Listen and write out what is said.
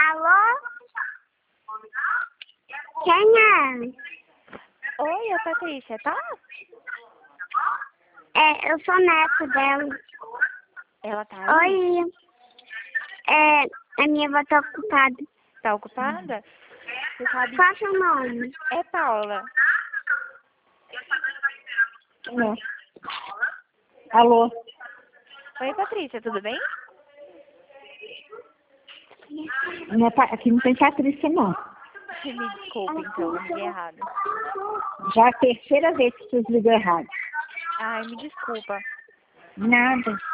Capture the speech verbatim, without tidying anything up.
Alô? Quem é? Oi, é a Patrícia, tá? É, eu sou neta dela. Ela tá aí? Oi. É, a minha avó tá ocupada. Tá ocupada? Você sabe... Qual é o seu nome? É Paula. Alô? Alô? Oi, Patrícia, tudo bem? Não é pa- Aqui não tem Patrícia, não. Me desculpe, então, eu liguei errado. Já é a terceira vez que vocês ligam errado. Ai, me desculpa. Nada.